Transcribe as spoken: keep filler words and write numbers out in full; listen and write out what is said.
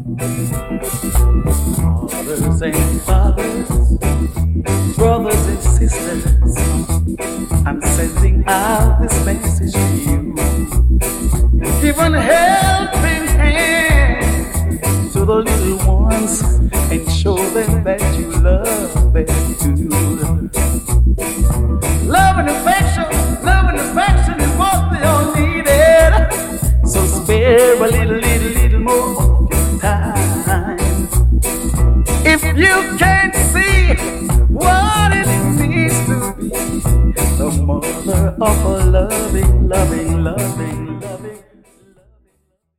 Mothers and fathers, brothers and sisters, I'm sending out this message to you. Give a helping hand to the little ones and show them that you love them too. Love and affection, love and affection is what they all needed. So spare a little, little, little more of your time. If you can't see what it means to be the mother of a loving, loving, loving